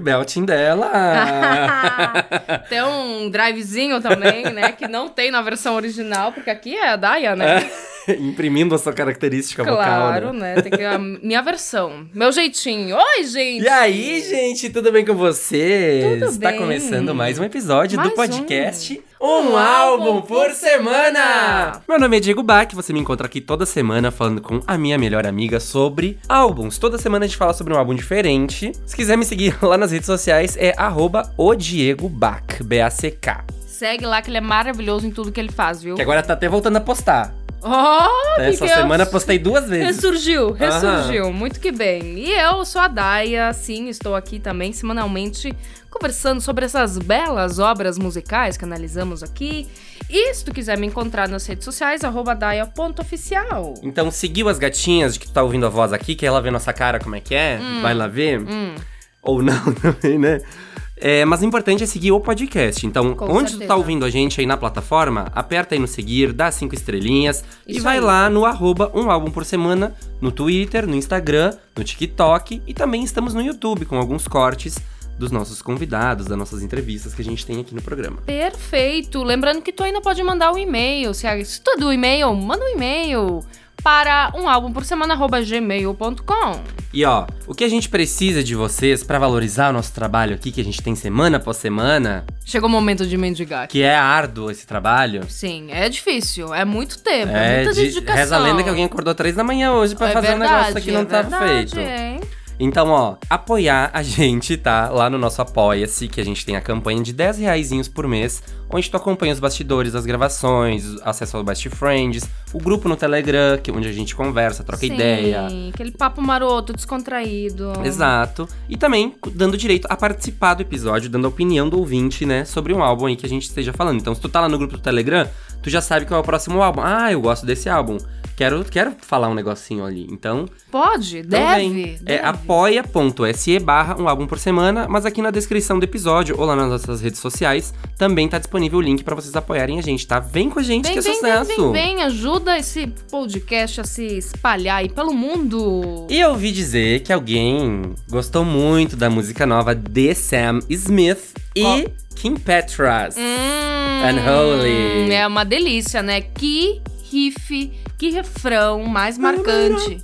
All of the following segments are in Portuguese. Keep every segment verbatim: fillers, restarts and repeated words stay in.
belting dela. Tem um drivezinho também, né? Que não tem na versão original, porque aqui é a Daya, né? É, imprimindo a sua característica claro, vocal, né? Claro, né? Tem que a minha versão, meu jeitinho. Oi, gente! E aí, gente, tudo bem com vocês? Tudo Está bem. começando mais um episódio mais do podcast Um, um, um álbum, álbum por por semana. semana! Meu nome é Diego Bach, você me encontra aqui toda semana falando com a minha melhor amiga sobre álbuns. Toda semana a gente fala sobre um álbum diferente. Se quiser me seguir lá nas redes sociais, é arroba o Diego Bach, B A C K. Segue lá que ele é maravilhoso em tudo que ele faz, viu? Que agora tá até voltando a postar. Oh, Essa que semana eu... postei duas vezes. Ressurgiu, ressurgiu, Aham. muito que bem. E eu sou a Daya, sim, estou aqui também semanalmente conversando sobre essas belas obras musicais que analisamos aqui. E se tu quiser me encontrar nas redes sociais, arroba daia ponto oficial. Então seguiu as gatinhas de que tu tá ouvindo a voz aqui, quer ela ver nossa cara como é que é? Hum. Vai lá ver? Hum. Ou não também, né? É, mas o importante é seguir o podcast. Então, Com onde certeza. tu tá ouvindo a gente aí na plataforma, aperta aí no seguir, dá cinco estrelinhas e Isso vai aí. lá no arroba um álbum por semana, no Twitter, no Instagram, no TikTok e também estamos no YouTube com alguns cortes dos nossos convidados, das nossas entrevistas que a gente tem aqui no programa. Perfeito. Lembrando que tu ainda pode mandar um e-mail. Se, se tu é do e-mail, manda um e-mail para um álbum por semana arroba gmail ponto com. E ó, o que a gente precisa de vocês pra valorizar o nosso trabalho aqui, que a gente tem semana após semana, Chegou o momento de mendigar. que é árduo esse trabalho. Sim, é difícil. É muito tempo, é, É, muita de, dedicação. reza a lenda que alguém acordou três da manhã hoje pra é fazer verdade, um negócio que não é tava verdade, feito. Hein? Então, ó, apoiar a gente, tá? Lá no nosso Apoia-se, que a gente tem a campanha de dez reaisinhos por mês, onde tu acompanha os bastidores das gravações, acesso ao Best Friends, o grupo no Telegram, que, onde a gente conversa, troca Sim, ideia. aquele papo maroto, descontraído. Exato. E também dando direito a participar do episódio, dando a opinião do ouvinte, né, sobre um álbum aí que a gente esteja falando. Então, se tu tá lá no grupo do Telegram, tu já sabe qual é o próximo álbum. Ah, eu gosto desse álbum. Quero, quero falar um negocinho ali. Então, Pode, então deve, vem. deve. É apoia.se barra um álbum por semana, mas aqui na descrição do episódio ou lá nas nossas redes sociais também tá disponível o link pra vocês apoiarem a gente, tá? Vem com a gente, Vem, que é vem, sucesso! vem, vem, vem, ajuda esse podcast a se espalhar aí pelo mundo. E eu ouvi dizer que alguém gostou muito da música nova de Sam Smith e Ó. Kim Petras. Hum, Unholy. É uma delícia, né? Que riff, que refrão mais marcante.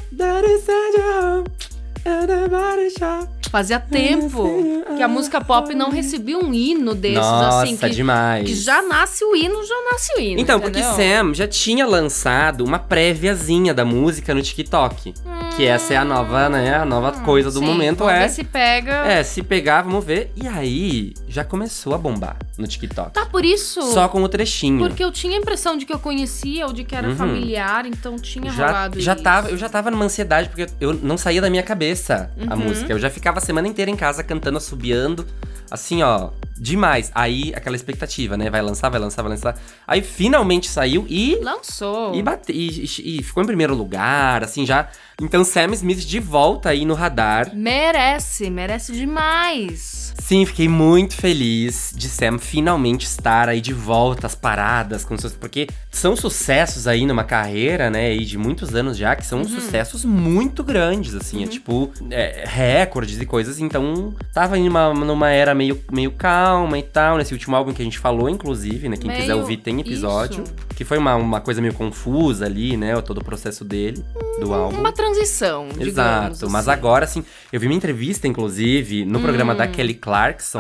Fazia tempo que a música pop não recebia um hino desses, Nossa, assim, que, demais. que já nasce o hino, já nasce o hino. Então, entendeu? porque Sam já tinha lançado uma préviazinha da música no TikTok. Que essa é a nova, né? A nova coisa do Sim, momento vamos é. ver se pega. É, se pegar, vamos ver. E aí, já começou a bombar no TikTok. Tá, por isso. Só com o trechinho. Porque eu tinha a impressão de que eu conhecia ou de que era Uhum. familiar, então tinha já, rolado já isso. tava, eu já tava numa ansiedade, porque eu não saía da minha cabeça a Uhum. música. Eu já ficava a semana inteira em casa cantando, assobiando, assim, ó, demais. Aí, aquela expectativa, né? Vai lançar, vai lançar, vai lançar. Aí, finalmente saiu e... Lançou. E, bate, e, e- e ficou em primeiro lugar, assim, já... Então, Sam Smith de volta aí no radar. Merece, merece demais. Sim, fiquei muito feliz de Sam finalmente estar aí de volta às paradas, com seus, porque são sucessos aí numa carreira, né, aí de muitos anos já, que são Uhum. sucessos muito grandes, assim, é tipo, é, recordes e coisas, então tava em uma, numa era meio, meio calma e tal, nesse último álbum que a gente falou, inclusive, né, quem Meio quiser ouvir tem episódio, isso. que foi uma, uma coisa meio confusa ali, né, todo o processo dele, do álbum. Uma transição, digamos Exato, mas assim. agora, assim, eu vi uma entrevista, inclusive, no programa Hum. da Kelly Clarkson.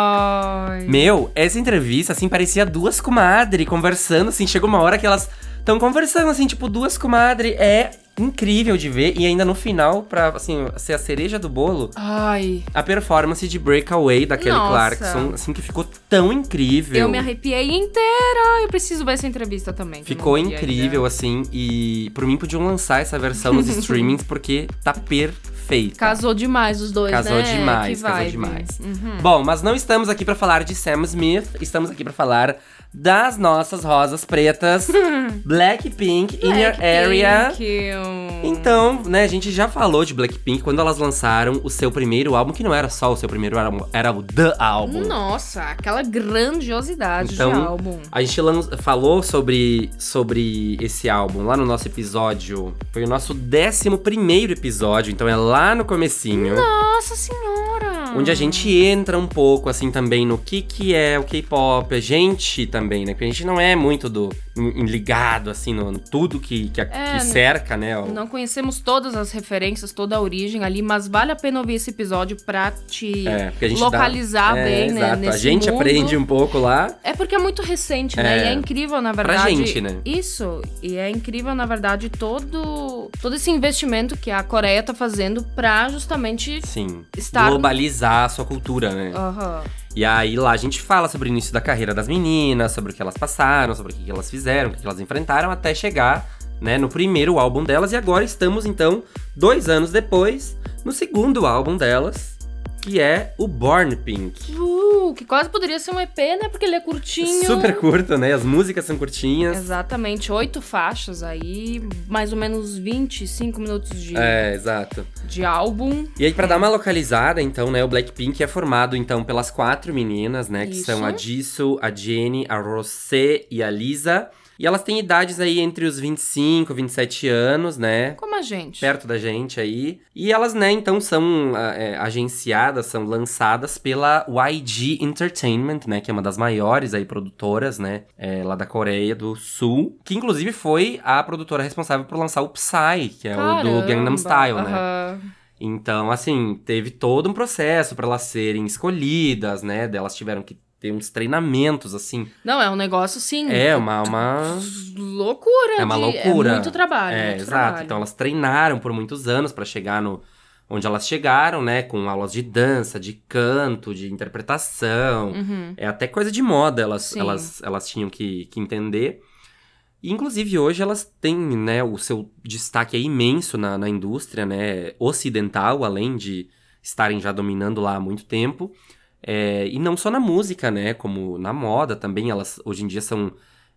Ai. Meu, essa entrevista, assim, parecia duas comadres conversando, assim, chegou uma hora que elas estão conversando, assim, tipo, duas comadres. É incrível de ver, e ainda no final, pra, assim, ser a cereja do bolo, Ai. a performance de Breakaway da Kelly Nossa. Clarkson, assim, que ficou tão incrível. Eu me arrepiei inteira. Eu preciso ver essa entrevista também. que eu Ficou não vi incrível, ainda. assim, e por mim podiam lançar essa versão nos streamings, porque tá perfeita. Casou demais os dois, Casou né? demais, Que casou vibe. demais. Uhum. Bom, mas não estamos aqui pra falar de Sam Smith, estamos aqui pra falar das nossas rosas pretas, Blackpink, In Your Area. Blackpink. Então, né, a gente já falou de Blackpink quando elas lançaram o seu primeiro álbum, que não era só o seu primeiro álbum, era o The Album. Nossa, aquela grandiosidade Então, de álbum. A gente lan- falou sobre, sobre esse álbum lá no nosso episódio, foi o nosso décimo primeiro episódio, então é lá no comecinho. Nossa senhora! onde a gente entra um pouco, assim, também no que que é o K-pop, a gente também, né? Porque a gente não é muito do em- ligado, assim, no, no tudo que, que, a- É, que cerca, né? o- Não conhecemos todas as referências, toda a origem ali, mas vale a pena ouvir esse episódio pra te É, porque a gente localizar dá, é, bem, né, exato. nesse A gente mundo. aprende um pouco lá. É porque é muito recente, né? É. E é incrível, na verdade. gente, né? Isso. E é incrível, na verdade, todo, todo esse investimento que a Coreia tá fazendo pra justamente. Sim, Estar- globalizar a sua cultura, né? Aham. E aí lá a gente fala sobre o início da carreira das meninas, sobre o que elas passaram, sobre o que elas fizeram, o que elas enfrentaram, até chegar, né, no primeiro álbum delas. E agora estamos, então, dois anos depois, no segundo álbum delas, que é o Born Pink. Uh, que quase poderia ser um E P, né? Porque ele é curtinho. Super curto, né? As músicas são curtinhas. Exatamente, oito faixas aí, mais ou menos vinte e cinco minutos de, É, exato. de álbum. E aí, pra dar uma localizada, então, né, o Blackpink é formado, então, pelas quatro meninas, né, que Isso. são a Jisoo, a Jennie, a Rosé e a Lisa. E elas têm idades aí entre os vinte e cinco, vinte e sete anos, né, Como a gente. perto da gente aí. E elas, né, então, são é, agenciadas, são lançadas pela Y G Entertainment, né, que é uma das maiores aí produtoras, né, é, lá da Coreia do Sul. Que, inclusive, foi a produtora responsável por lançar o Psy, que é o do Gangnam Style, né. Aham. Então, assim, teve todo um processo pra elas serem escolhidas, né? Elas tiveram que ter uns treinamentos, assim. Não, é um negócio, sim. É uma, uma... Loucura. É uma de- loucura. É muito trabalho. É, muito exato. trabalho. Então, elas treinaram por muitos anos pra chegar no... onde elas chegaram, né? Com aulas de dança, de canto, de interpretação. Uhum. É até coisa de moda elas, Sim. elas, elas tinham que, que entender. E, inclusive, hoje elas têm, né, o seu destaque é imenso na, na indústria, né, ocidental, além de estarem já dominando lá há muito tempo. É, e não só na música, né, como na moda também. Elas, hoje em dia, são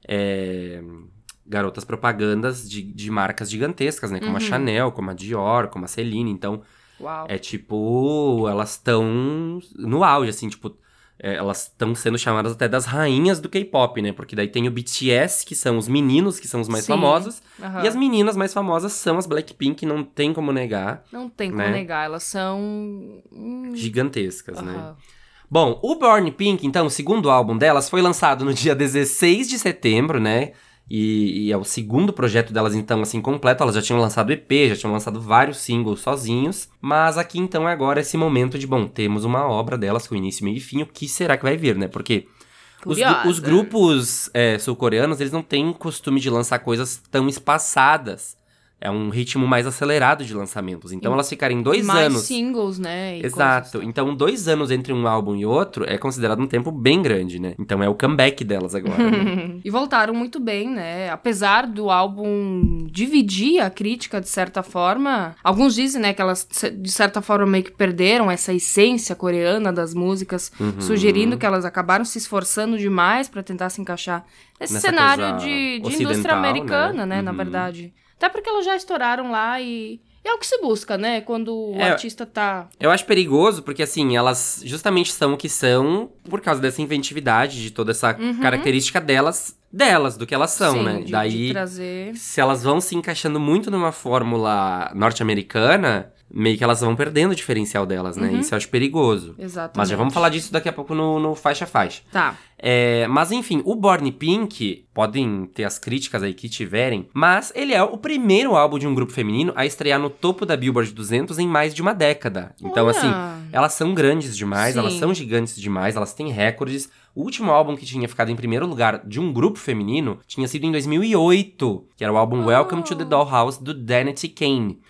é, garotas propagandas de, de marcas gigantescas, né, como a Uhum. Chanel, como a Dior, como a Celine. Então, Uau. é tipo, elas estão no auge, assim, tipo, é, elas estão sendo chamadas até das rainhas do K-pop, né? Porque daí tem o B T S, que são os meninos que são os mais Sim. famosos, Aham. e as meninas mais famosas são as Blackpink, não tem como negar, Não tem como né? negar, elas são. hum, gigantescas, né? aham. Bom, o Born Pink, então, o segundo álbum delas, foi lançado no dia dezesseis de setembro, né? E, e é o segundo projeto delas, então, assim, completo. Elas já tinham lançado E P, já tinham lançado vários singles sozinhos. Mas aqui, então, é agora esse momento de, bom, temos uma obra delas com início, meio e fim. O que será que vai vir, né? Porque os, gru- Curiosa. os grupos é, sul-coreanos, eles não têm costume de lançar coisas tão espaçadas. É um ritmo mais acelerado de lançamentos. Então, E- elas ficarem dois mais anos... singles, né? e Exato. coisas. Então, dois anos entre um álbum e outro é considerado um tempo bem grande, né? Então, é o comeback delas agora, né? E voltaram muito bem, né? Apesar do álbum dividir a crítica de certa forma, alguns dizem, né, que elas de certa forma meio que perderam essa essência coreana das músicas, Uhum. sugerindo que elas acabaram se esforçando demais pra tentar se encaixar nesse Nessa cenário coisa de, de ocidental, indústria americana, né, né? na Uhum. verdade. Até porque elas já estouraram lá e e é o que se busca, né? Quando o É. artista tá. Eu acho perigoso porque, assim, elas justamente são o que são por causa dessa inventividade, de toda essa característica delas, delas, do que elas são, sim, né? de, de Daí, trazer. se elas vão se encaixando muito numa fórmula norte-americana, meio que elas vão perdendo o diferencial delas, né? Uhum. Isso eu acho perigoso. Exatamente. Mas já vamos falar disso daqui a pouco no, no Faixa a Faixa. Tá. É, mas enfim, o Born Pink, podem ter as críticas aí que tiverem, mas ele é o primeiro álbum de um grupo feminino a estrear no topo da Billboard duzentos em mais de uma década. Então, Olha. assim, elas são grandes demais, Sim. elas são gigantes demais, elas têm recordes. O último álbum que tinha ficado em primeiro lugar de um grupo feminino tinha sido em dois mil e oito, que era o álbum Welcome to the Dollhouse, do Danity Kane.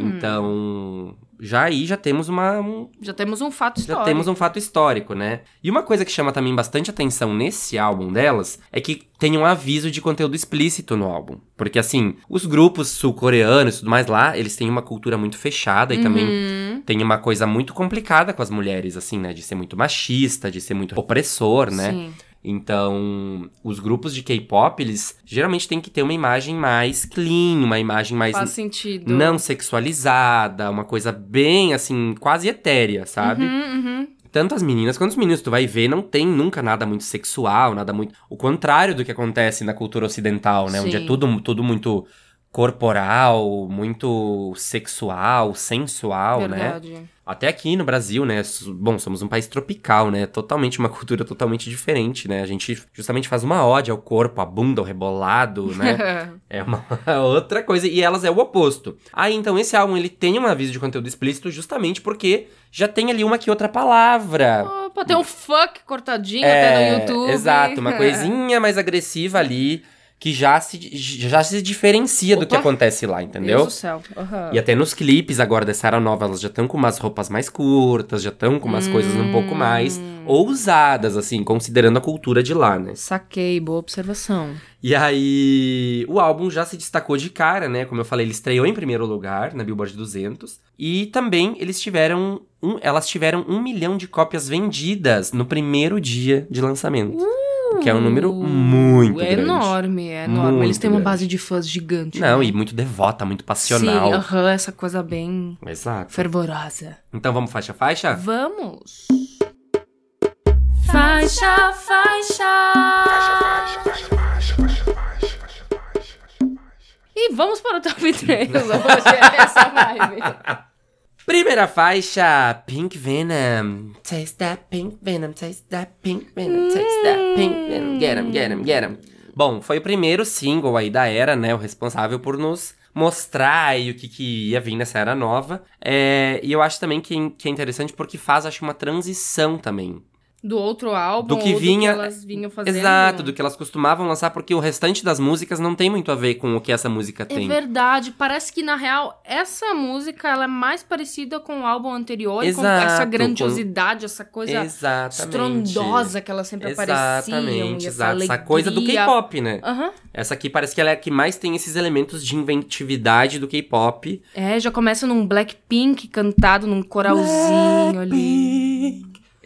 Então, já aí já temos uma... um- Já temos um fato já histórico. temos um fato histórico, né? E uma coisa que chama também bastante atenção nesse álbum delas é que tem um aviso de conteúdo explícito no álbum. Porque, assim, os grupos sul-coreanos e tudo mais lá, eles têm uma cultura muito fechada e também Uhum. tem uma coisa muito complicada com as mulheres, assim, né? De ser muito machista, de ser muito opressor, né? Sim. Então, os grupos de K-pop, eles geralmente têm que ter uma imagem mais clean, uma imagem mais Faz sentido. não sexualizada, uma coisa bem, assim, quase etérea, sabe? Uhum, uhum. Tanto as meninas quanto os meninos, tu vai ver, não tem nunca nada muito sexual, nada muito... O contrário do que acontece na cultura ocidental, né? Onde é Sim. tudo, tudo muito corporal, muito sexual, sensual, Verdade. né? Até aqui no Brasil, né? Bom, somos um país tropical, né? Totalmente, uma cultura totalmente diferente, né? A gente justamente faz uma ode ao corpo, à bunda, ao rebolado, né? É uma outra coisa. E elas é o oposto. Aí, então, esse álbum, ele tem um aviso de conteúdo explícito justamente porque já tem ali uma que outra palavra. Opa, tem um fuck cortadinho É, até no YouTube. Exato, uma coisinha mais agressiva ali, que já se, já se diferencia do que Opa. acontece lá, entendeu? Deus do céu. Uhum. E até nos clipes agora dessa era nova, elas já estão com umas roupas mais curtas, já estão com umas Hum. coisas um pouco mais ousadas, assim, considerando a cultura de lá, né? Saquei, boa observação. E aí, o álbum já se destacou de cara, né? Como eu falei, ele estreou em primeiro lugar na Billboard duzentos. E também eles tiveram um, elas tiveram um milhão de cópias vendidas no primeiro dia de lançamento. Uh, que é um número muito é grande. enorme, é enorme. Muito Eles têm uma grande. base de fãs gigante. Não, né? e muito devota, muito passional. Sim, aham, essa coisa bem Exato. fervorosa. Então vamos faixa a faixa? Vamos! Faixa, faixa! E vamos para o top três hoje, essa vibe. Primeira faixa, Pink Venom. Taste that pink venom, taste that pink venom, taste that pink venom. Get 'em, get 'em, get 'em. Bom, foi o primeiro single aí da era, né? O responsável por nos mostrar aí o que, que ia vir nessa era nova. É, e eu acho também que, que é interessante porque faz, acho, uma transição também. Do outro álbum, Do que ou vinha- do que elas vinham fazendo. Exato, do que elas costumavam lançar, porque o restante das músicas não tem muito a ver com o que essa música É tem. verdade, parece que na real essa música ela é mais parecida com o álbum anterior, e com Exato, essa com- grandiosidade, essa coisa Exatamente. estrondosa que elas sempre apareciam. Exatamente, e essa exato. Essa alegria. coisa do K-pop, né? Aham. Essa aqui parece que ela é a que mais tem esses elementos de inventividade do K-pop. É, já começa num Blackpink cantado num coralzinho ali.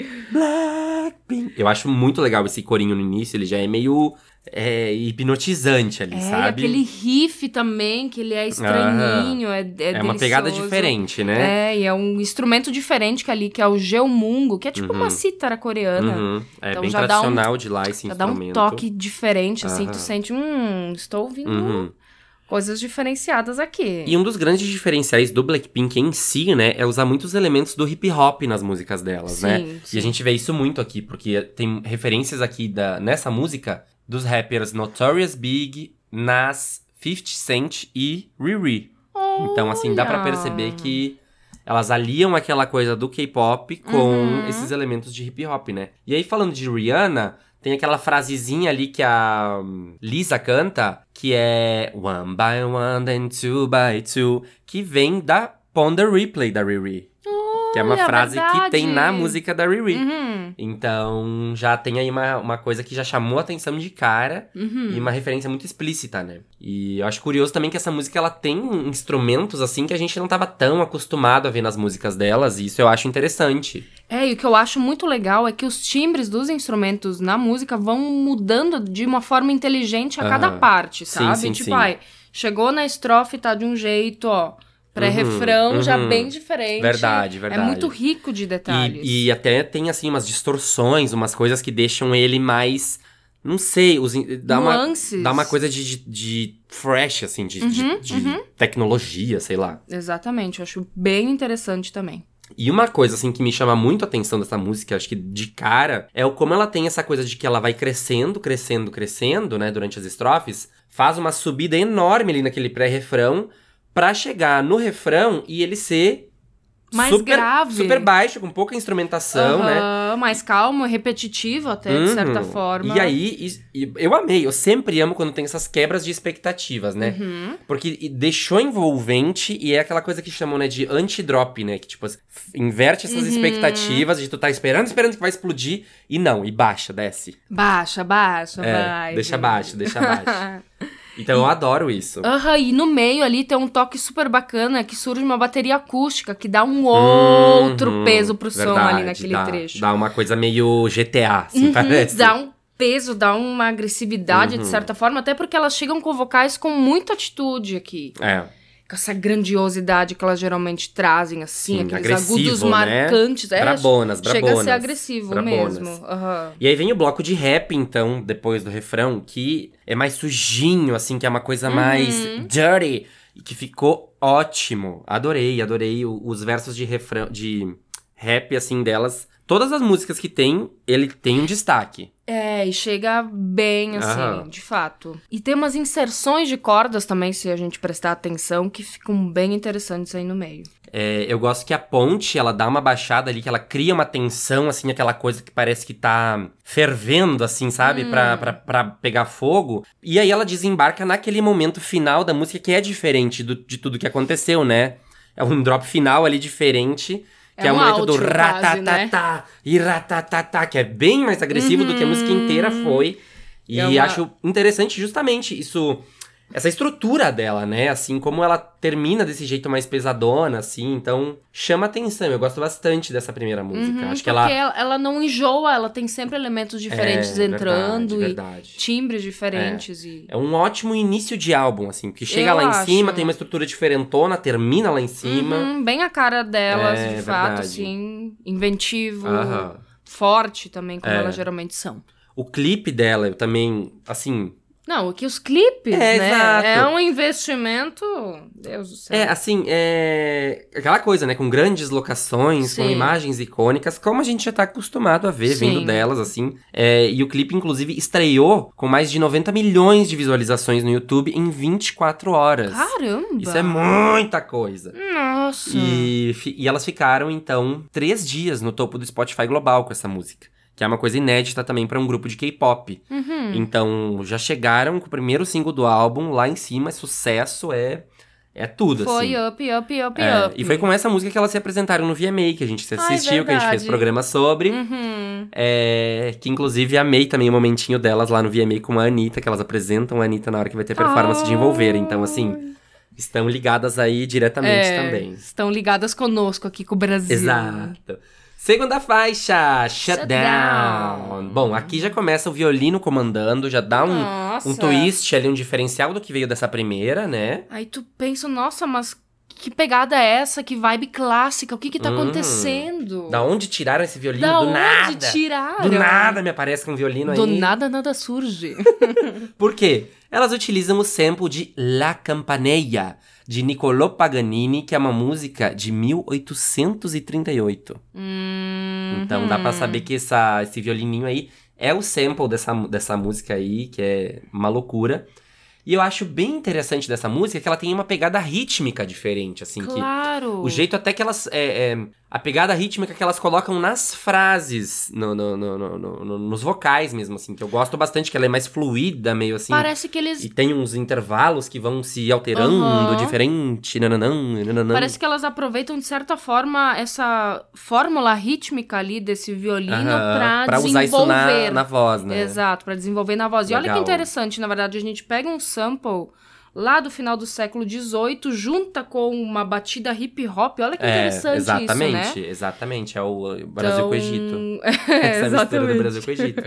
Blackpink. Eu acho muito legal esse corinho no início, ele já é meio é, hipnotizante ali, É, e sabe? aquele riff também, que ele é estranhinho, é, é É uma pegada delicioso. diferente, né? É, e é um instrumento diferente que ali, que é o geomungo, que é tipo uma cítara coreana. Uhum. É Então bem já dá um- tradicional de lá esse Já dá instrumento. um toque diferente, assim, Aham. tu sente, hum, estou ouvindo Uhum. coisas diferenciadas aqui. E um dos grandes diferenciais do Blackpink em si, né, é usar muitos elementos do hip hop nas músicas delas, Sim, né? sim. E a gente vê isso muito aqui, porque tem referências aqui da, nessa música dos rappers Notorious Big, Nas, fifty Cent e Riri. Então, assim, dá pra Olha! perceber que elas aliam aquela coisa do K-pop com Uhum. esses elementos de hip hop, né? E aí, falando de Rihanna, tem aquela frasezinha ali que a hum, Lisa canta, que é one by one, then two by two, que vem da Ponder Replay da Riri. Que é uma Olha, frase que verdade. tem na música da Riri. Uhum, Então, já tem aí uma, uma coisa que já chamou a atenção de cara uhum. e uma referência muito explícita, né? E eu acho curioso também que essa música, ela tem instrumentos, assim, que a gente não tava tão acostumado a ver nas músicas delas, e isso eu acho interessante. É, e o que eu acho muito legal é que os timbres dos instrumentos na música vão mudando de uma forma inteligente a cada Aham. parte, Sim, sabe? sim, tipo, sim. ai, chegou na estrofe, tá de um jeito, ó. Pré-refrão Uhum, já uhum. bem diferente. Verdade, verdade. É muito rico de detalhes. E, e até tem, assim, umas distorções, umas coisas que deixam ele mais... Não sei, os, dá, uma, Nuances. dá uma coisa de, de, de fresh, assim, de, de- Uhum, de uhum. tecnologia, sei lá. Exatamente, eu acho bem interessante também. E uma coisa, assim, que me chama muito a atenção dessa música, acho que de cara, é o como ela tem essa coisa de que ela vai crescendo, crescendo, crescendo, né, durante as estrofes, faz uma subida enorme ali naquele pré-refrão, pra chegar no refrão e ele ser Mais super, grave. super baixo, com pouca instrumentação, né? Aham, mais calmo, repetitivo até, de Uhum. certa forma. E aí, e- e eu amei, eu sempre amo quando tem essas quebras de expectativas, né? Uhum. Porque e- deixou envolvente e é aquela coisa que chamam, né, de anti-drop, né? Que, tipo, f- inverte essas Uhum. expectativas de tu tá esperando, esperando que vai explodir e não, e baixa, desce. Baixa, baixa, É, vai. deixa baixo, deixa baixo. Então eu adoro isso. Aham, e no meio ali tem um toque super bacana que surge uma bateria acústica, que dá um outro Uhum, peso pro som verdade, ali naquele dá, trecho. Dá uma coisa meio G T A, assim, Uhum, parece. dá um peso, dá uma agressividade, Uhum. de certa forma, até porque elas chegam com vocais com muita atitude aqui. É. com essa grandiosidade que elas geralmente trazem, assim, Sim, aqueles agressivo, agudos né? marcantes. É, Brabonas, chega brabonas. a ser agressivo brabonas. mesmo. Uhum. E aí vem o bloco de rap, então, depois do refrão, que é mais sujinho, assim, que é uma coisa mais dirty, e que ficou ótimo. Adorei, adorei o- os versos de refrão, de rap, assim, delas. Todas as músicas que tem, ele tem um destaque. É, e chega bem, assim, Aham. de fato. E tem umas inserções de cordas também, se a gente prestar atenção, que ficam bem interessantes aí no meio. É, eu gosto que a ponte, ela dá uma baixada ali, que ela cria uma tensão, assim, aquela coisa que parece que tá fervendo, assim, sabe? Pra, pra, pra pegar fogo. E aí ela desembarca naquele momento final da música que é diferente do- de tudo que aconteceu, né? É um drop final ali diferente. Que é, É o um momento do outro quase, ratatatá e ratatatá, que é bem mais agressivo do que a música inteira foi. E É uma- acho interessante justamente isso, essa estrutura dela, né? Assim, como ela termina desse jeito mais pesadona, assim. Então, chama atenção. Eu gosto bastante dessa primeira música. Uhum, acho que porque ela... ela... ela não enjoa, ela tem sempre elementos diferentes É, entrando verdade, e verdade. timbres diferentes. E... É um ótimo início de álbum, assim. Porque chega Eu lá em acho. cima, tem uma estrutura diferentona, termina lá em cima. Uhum, bem a cara delas, É, de fato, verdade. assim, inventivo, Aham. forte também, como É. elas geralmente são. O clipe dela, eu também, assim... Não, que os clipes, É, né? exato. É um investimento, Deus do céu. É, assim, é... aquela coisa, né? Com grandes locações, com Sim. imagens icônicas, como a gente já tá acostumado a ver, Sim. vindo delas, assim. É, e o clipe, inclusive, estreou com mais de noventa milhões de visualizações no YouTube em vinte e quatro horas. Caramba! Isso é muita coisa. Nossa! E, fi- e elas ficaram, então, três dias no topo do Spotify global com essa música. Que é uma coisa inédita também pra um grupo de K-pop. Uhum. Então, já chegaram com o primeiro single do álbum lá em cima, é sucesso, é, é tudo, Foi assim. up, up, up, É, up. e foi com essa música que elas se apresentaram no V M A, que a gente se Ai, assistiu, que a gente fez verdade. programa sobre. Uhum. É, que inclusive amei também o momentinho delas lá no V M A com a Anitta, que elas apresentam a Anitta na hora que vai ter performance de envolver. Então, assim, estão ligadas aí diretamente É, também. estão ligadas conosco aqui com o Brasil. Exato. Segunda faixa, Shut, Shut down. Down. Bom, aqui já começa o violino comandando, já dá um, Nossa. um twist ali, um diferencial do que veio dessa primeira, né? Aí tu pensa, nossa, mas que pegada é essa? Que vibe clássica? O que que tá Hum. acontecendo? Da onde tiraram esse violino? Da do onde nada. tiraram? Do nada me aparece um violino Do aí. nada, nada surge. Por quê? Elas utilizam o sample de La Campanella, de Niccolò Paganini, que é uma música de mil oitocentos e trinta e oito. Hum, Então dá pra saber que essa, esse violininho aí é o sample dessa, dessa música aí, que é uma loucura. E eu acho bem interessante dessa música que ela tem uma pegada rítmica diferente, assim. Claro. Que o jeito até que elas... É, é, a pegada rítmica que elas colocam nas frases, no, no, no, no, no, nos vocais mesmo, assim. Que eu gosto bastante, que ela é mais fluida, meio assim. Parece que eles... E tem uns intervalos que vão se alterando, Uhum. diferente, nananã, nananã. Parece que elas aproveitam, de certa forma, essa fórmula rítmica ali desse violino Aham, pra, pra desenvolver. usar isso na, na voz, né? Exato, pra desenvolver na voz. E olha que Legal. interessante, na verdade, a gente pega um sample lá do final do século dezoito, junta com uma batida hip hop. Olha que É, interessante exatamente, isso, né? exatamente. É o uh, Brasil com o Egito. É, Essa mistura do exatamente. Brasil com o Egito.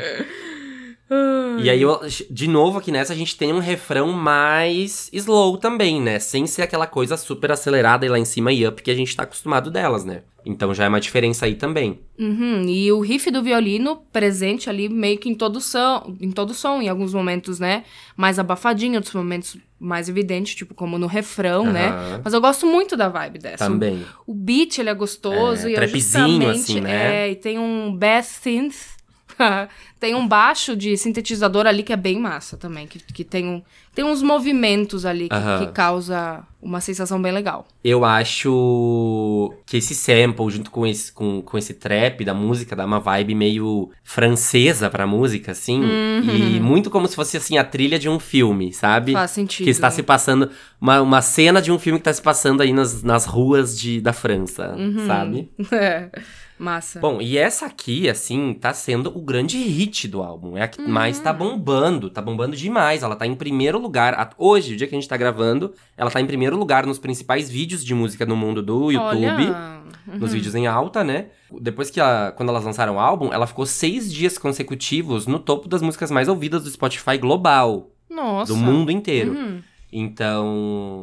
E aí, eu- de novo, aqui nessa, a gente tem um refrão mais slow também, né? Sem ser aquela coisa super acelerada e lá em cima e up que a gente tá acostumado delas, né? Então já é uma diferença aí também. Uhum, e o riff do violino presente ali meio que em todo som, em todo som, em alguns momentos, né? Mais abafadinho, outros momentos mais evidentes, tipo como no refrão, né? Aham. Mas eu gosto muito da vibe dessa. Também. O, o beat, ele é gostoso É, e é trapzinho, justamente... assim, né? É, e tem um bass synth. Tem um baixo de sintetizador ali que é bem massa também, que, que tem, um, tem uns movimentos ali que, Aham. que causa uma sensação bem legal. Eu acho que esse sample, junto com esse, com, com esse trap da música, dá uma vibe meio francesa pra música, assim. E muito como se fosse, assim, a trilha de um filme, sabe? Faz sentido. Que está se passando... Uma, uma cena de um filme que tá se passando aí nas, nas ruas de, da França, sabe? É, massa. Bom, e essa aqui, assim, tá sendo o grande hit do álbum. É a que mais tá bombando. Tá bombando demais. Ela tá em primeiro lugar. A- Hoje, o dia que a gente tá gravando, ela tá em primeiro lugar nos principais vídeos de música no mundo do YouTube. Olha, Nos vídeos em alta, né? Depois que ela, quando elas lançaram o álbum, ela ficou seis dias consecutivos no topo das músicas mais ouvidas do Spotify global. nossa. Do mundo inteiro. Uhum. Então,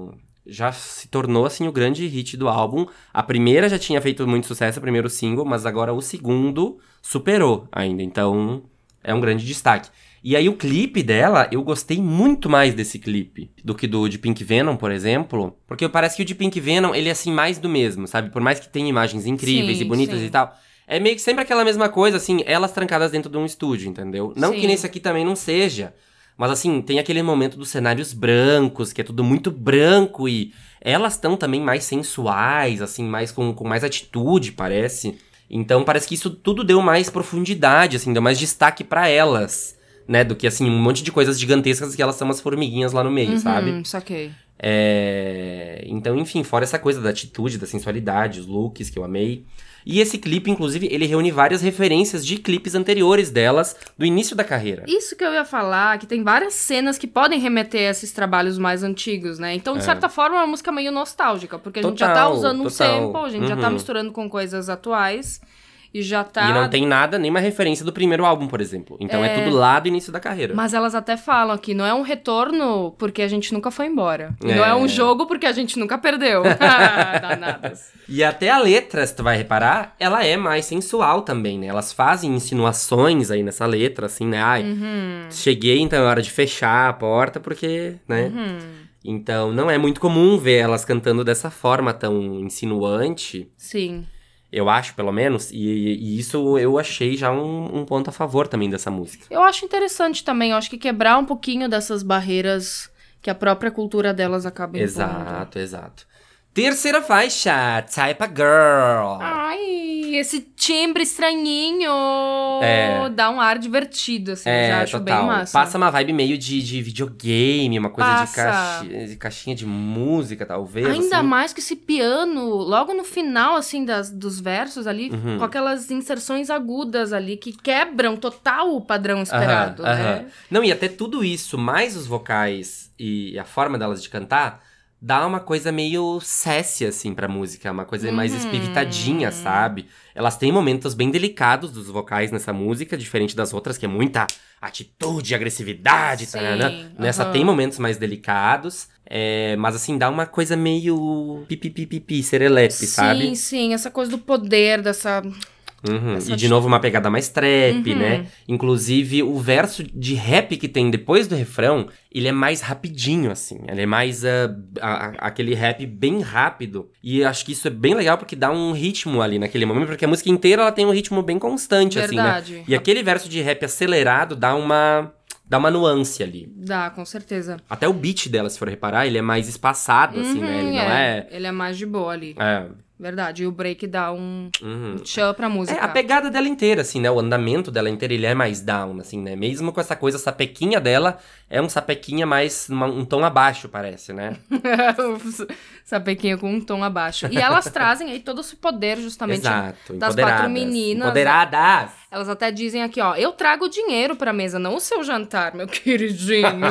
já se tornou, assim, o grande hit do álbum. A primeira já tinha feito muito sucesso, o primeiro single, mas agora o segundo superou ainda. Então, é um grande destaque. E aí, o clipe dela, eu gostei muito mais desse clipe do que do de Pink Venom, por exemplo. Porque parece que o de Pink Venom, ele é, assim, mais do mesmo, sabe? Por mais que tenha imagens incríveis Sim, e bonitas sim. e tal. É meio que sempre aquela mesma coisa, assim, elas trancadas dentro de um estúdio, entendeu? Não Sim. que nesse aqui também não seja. Mas, assim, tem aquele momento dos cenários brancos, que é tudo muito branco e elas estão também mais sensuais, assim, mais com, com mais atitude, parece. Então, parece que isso tudo deu mais profundidade, assim, deu mais destaque pra elas, né? Do que, assim, um monte de coisas gigantescas que elas são umas formiguinhas lá no meio, Uhum, sabe? saquei. É... Então, enfim, fora essa coisa da atitude, da sensualidade, os looks que eu amei. E esse clipe, inclusive, ele reúne várias referências de clipes anteriores delas, do início da carreira. Isso que eu ia falar, que tem várias cenas que podem remeter a esses trabalhos mais antigos, né? Então, de É. certa forma, é uma música meio nostálgica, porque a gente já tá Total, usando um total. sample, a gente já tá Uhum. misturando com coisas atuais e já tá... E não tem nada, nenhuma referência do primeiro álbum, por exemplo. Então é, tudo lá do início da carreira. Mas elas até falam que não é um retorno porque a gente nunca foi embora. E É. não é um jogo porque a gente nunca perdeu. Danadas. E até a letra, se tu vai reparar, ela é mais sensual também, né? Elas fazem insinuações aí nessa letra, assim, né? Ai, Uhum. cheguei, então é hora de fechar a porta, porque, né? Uhum. Então não é muito comum ver elas cantando dessa forma tão insinuante. Sim. Eu acho, pelo menos, e, e isso eu achei já um, um ponto a favor também dessa música. Eu acho interessante também, eu acho que quebrar um pouquinho dessas barreiras que a própria cultura delas acaba impondo. Exato, exato. Terceira faixa, Type a Girl. Ai, esse timbre estranhinho É. dá um ar divertido, assim, eu já É, acho total. bem massa. Passa uma vibe meio de, de videogame, uma coisa de, Passa. caixi- de caixinha de música, talvez. Ainda assim. mais que esse piano, logo no final, assim, das, dos versos ali, Uhum. com aquelas inserções agudas ali, que quebram total o padrão Aham, esperado, aham. né? Não, e até tudo isso, mais os vocais e a forma delas de cantar, dá uma coisa meio Cécia, assim, pra música. Uma coisa mais Uhum. espiritadinha, sabe? Elas têm momentos bem delicados dos vocais nessa música, diferente das outras, que é muita atitude, agressividade, Sim, tarana. Nessa aham. tem momentos mais delicados, é, mas assim, dá uma coisa meio pipipipipi, serelepe, Sim, sabe? sim, essa coisa do poder, dessa... Uhum. Essa E de ati- novo uma pegada mais trap, Uhum. né? Inclusive, o verso de rap que tem depois do refrão, ele é mais rapidinho, assim. Ele é mais ah, a- a- aquele rap bem rápido. E eu acho que isso é bem legal porque dá um ritmo ali naquele momento, porque a música inteira ela tem um ritmo bem constante, assim, né? Verdade. E aquele verso de rap acelerado dá uma, dá uma nuance ali. Dá, com certeza. Até o beat dela, se for reparar, ele é mais espaçado, assim, né? Ele Uhum, não é... Ele é mais de boa ali. é Verdade. E o break dá um uhum. tchan pra música. É, a pegada dela inteira, assim, né? O andamento dela inteira, ele é mais down, assim, né? Mesmo com essa coisa, essa sapequinha dela é um sapequinha mais, uma- um tom abaixo, parece, né? Sapequinha com um tom abaixo. E elas trazem aí todo esse poder, justamente, Exato, das empoderadas. quatro meninas. Empoderadas! Elas até dizem aqui, ó, eu trago dinheiro pra mesa, não o seu jantar, meu queridinho.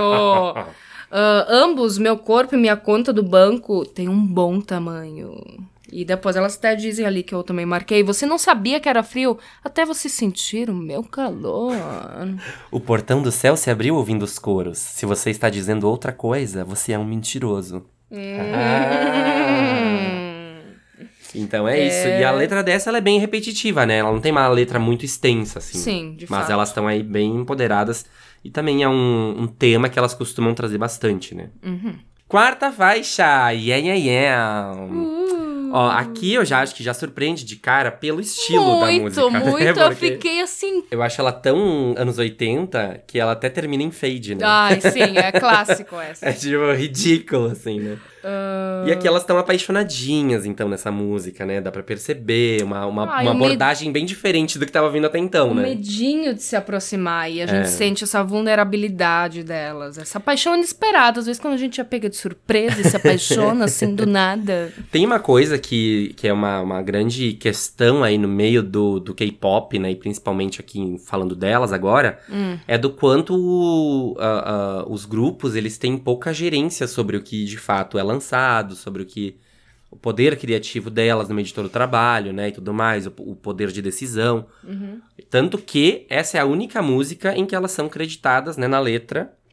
Ah, ambos, meu corpo e minha conta do banco, tem um bom tamanho. E depois elas até dizem ali que eu também marquei. Você não sabia que era frio até você sentir o meu calor. O portão do céu se abriu ouvindo os coros. Se você está dizendo outra coisa, você é um mentiroso. Hum. Então é, isso. E a letra dessa, ela é bem repetitiva, né? Ela não tem uma letra muito extensa, assim. Sim, de Mas fato. elas estão aí bem empoderadas. E também é um, um tema que elas costumam trazer bastante, né? Uhum. Quarta faixa, yeah, yeah, yeah. Uh. Ó, aqui eu já acho que já surpreende de cara pelo estilo da música. Muito, muito. né? Eu Porque fiquei assim. eu acho ela tão anos oitenta que ela até termina em fade, né? Ai, sim, é clássico essa. É tipo ridículo, assim, né? Ah, E aqui elas estão apaixonadinhas, então, nessa música, né? Dá pra perceber uma, uma, Ai, uma o med- abordagem bem diferente do que tava vindo até então, o né? medinho de se aproximar e a É. gente sente essa vulnerabilidade delas, essa paixão inesperada. Às vezes, quando a gente é pega de surpresa e se apaixona assim do nada. Tem uma coisa que, que é uma, uma grande questão aí no meio do, do K-pop, né? E principalmente aqui falando delas agora, Hum. é do quanto ah, ah, os grupos, eles têm pouca gerência sobre o que de fato é lançado, sobre o que... o poder criativo delas no meio de todo o trabalho, né? E tudo mais, o, o poder de decisão. Uhum. Tanto que essa é a única música em que elas são creditadas, né, na letra,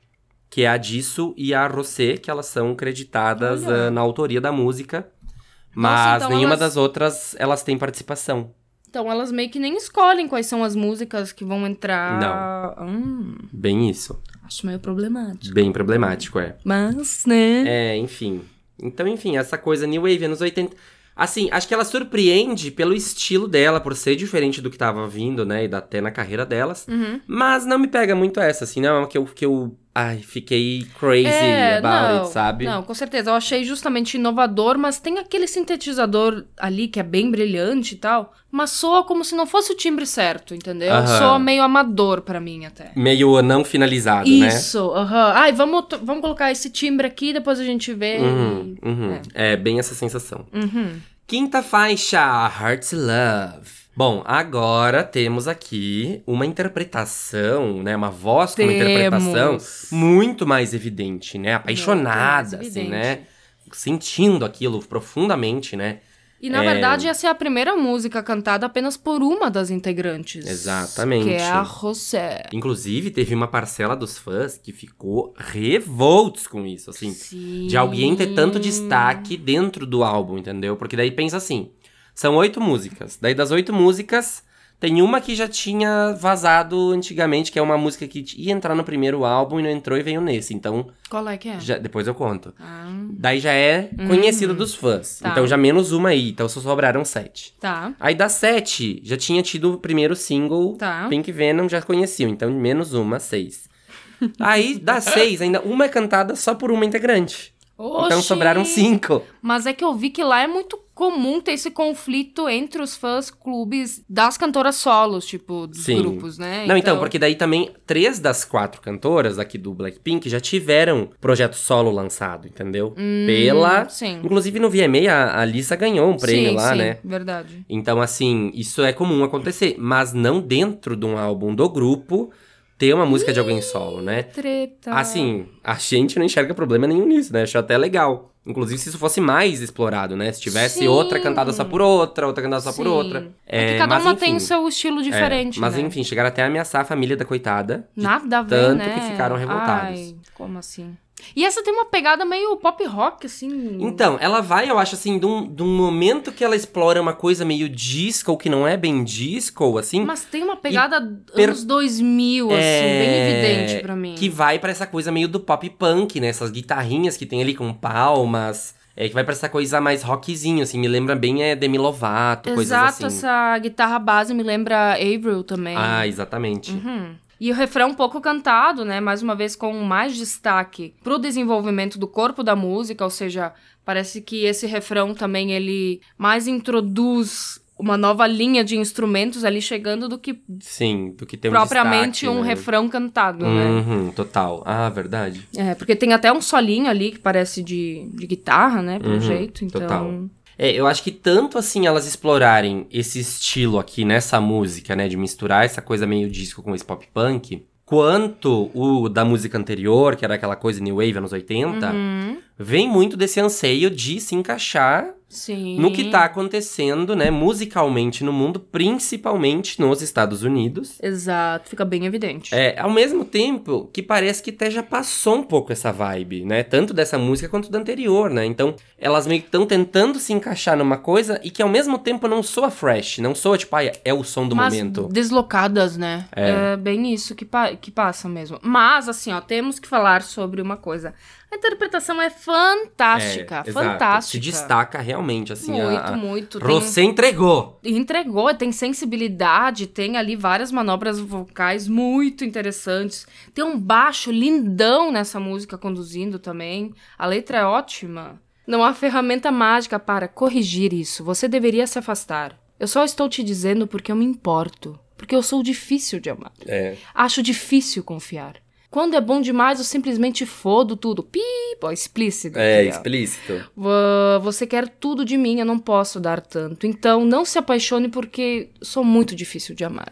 que é a Jisoo e a Rosé, que elas são creditadas uh, na autoria da música. Mas Nossa, então nenhuma elas... das outras, elas têm participação. Então elas meio que nem escolhem quais são as músicas que vão entrar. Não. Hum, Bem isso. acho meio problemático. Bem problemático, é. Mas, né? É, enfim. Então, enfim, essa coisa New Wave, anos oitenta... Assim, acho que ela surpreende pelo estilo dela, por ser diferente do que tava vindo, né? E até na carreira delas. Uhum. Mas não me pega muito essa, assim, não é uma que eu, que eu ai, fiquei crazy É, about não, it, sabe? Não, com certeza. Eu achei justamente inovador, mas tem aquele sintetizador ali que é bem brilhante e tal, mas soa como se não fosse o timbre certo, entendeu? Aham. Soa meio amador pra mim até. Meio não finalizado, né? Isso, aham. Ai, vamos, t- vamos colocar esse timbre aqui, depois a gente vê. Uhum, e- uhum. É. bem essa sensação. Uhum. Quinta faixa, Heart's Love. Bom, agora temos aqui uma interpretação, né? Uma voz com uma Temos. interpretação muito mais evidente, né? Apaixonada, mais assim, evidente. né? Sentindo aquilo profundamente, né? E na É. verdade, essa é a primeira música cantada apenas por uma das integrantes. Exatamente. Que é a Rosé. Inclusive, teve uma parcela dos fãs que ficou revoltos com isso, assim. Sim. De alguém ter tanto destaque dentro do álbum, entendeu? Porque daí pensa assim, são oito músicas. Daí das oito músicas, tem uma que já tinha vazado antigamente, que é uma música que ia entrar no primeiro álbum e não entrou e veio nesse. Então, Qual é que é? já, depois eu conto. Ah, Daí já é conhecida dos fãs. Tá. Então já menos uma aí, então só sobraram sete. tá. Aí das sete, já tinha tido o primeiro single, Tá. Pink Venom, já conheciam. Então menos uma, seis. Aí das seis, ainda uma é cantada só por uma integrante. Então Oxi! sobraram cinco. Mas é que eu vi que lá é muito comum ter esse conflito entre os fãs clubes das cantoras solos, tipo, dos Sim. grupos, né? Não, então, porque daí também três das quatro cantoras aqui do Blackpink já tiveram projeto solo lançado, entendeu? Pela... Hum, sim. Inclusive no V M A, a, a Lisa ganhou um prêmio sim, lá, sim, né? verdade. Então, assim, isso é comum acontecer. Mas não dentro de um álbum do grupo ter uma música de alguém solo, né? Treta. Assim, a gente não enxerga problema nenhum nisso, né? Acho até legal. Inclusive, se isso fosse mais explorado, né? Se tivesse Sim. outra cantada só por outra, outra cantada só por Sim. outra. É que cada mas, uma enfim, tem o seu estilo diferente, é, mas né? enfim, chegaram até a ameaçar a família da coitada. de Nada a ver, tanto né? que ficaram revoltados. Ai, como assim? E essa tem uma pegada meio pop rock, assim. Então, ela vai, eu acho, assim, de um, de um momento que ela explora uma coisa meio disco, que não é bem disco, assim. Mas tem uma pegada per- anos dois mil, assim, bem é, evidente pra mim. Que vai pra essa coisa meio do pop punk, né? Essas guitarrinhas que tem ali com palmas. É, que vai pra essa coisa mais rockzinho, assim. Me lembra bem é, Demi Lovato, coisas Exato, assim. essa guitarra base me lembra Avril também. Ah, exatamente. Uhum. E o refrão um pouco cantado, né? Mais uma vez com mais destaque pro desenvolvimento do corpo da música, ou seja, parece que esse refrão também ele mais introduz uma nova linha de instrumentos ali chegando do que Sim, do que tem um propriamente destaque, um né? refrão cantado, né? Uhum, total. Ah, verdade. É, porque tem até um solinho ali que parece de, de guitarra, né? Pelo Uhum, jeito, então... total. É, eu acho que tanto assim elas explorarem esse estilo aqui nessa música, né, de misturar essa coisa meio disco com esse pop punk, quanto o da música anterior, que era aquela coisa New Wave anos oitenta, Uhum. vem muito desse anseio de se encaixar Sim. no que tá acontecendo, né, musicalmente no mundo, principalmente nos Estados Unidos. Exato, fica bem evidente. É, ao mesmo tempo que parece que até já passou um pouco essa vibe, né? Tanto dessa música quanto da anterior, né? Então, elas meio que estão tentando se encaixar numa coisa e que ao mesmo tempo não soa fresh, não soa tipo, ah, é o som do Mas momento. deslocadas, né? É. É bem isso que, pa- que passa mesmo. Mas, assim, ó, temos que falar sobre uma coisa. A interpretação é fantástica, É, exato. fantástica. Se destaca realmente, assim, Muito, a, a... muito. Tem- Você entregou! Entregou, tem sensibilidade, tem ali várias manobras vocais muito interessantes. Tem um baixo lindão nessa música conduzindo também. A letra é ótima. Não há ferramenta mágica para corrigir isso. Você deveria se afastar. Eu só estou te dizendo porque eu me importo. Porque eu sou difícil de amar. É. Acho difícil confiar. Quando é bom demais, eu simplesmente fodo tudo. Pi, ó, explícito. É, aqui, ó. explícito. Vo- Você quer tudo de mim, eu não posso dar tanto. Então, não se apaixone porque sou muito difícil de amar.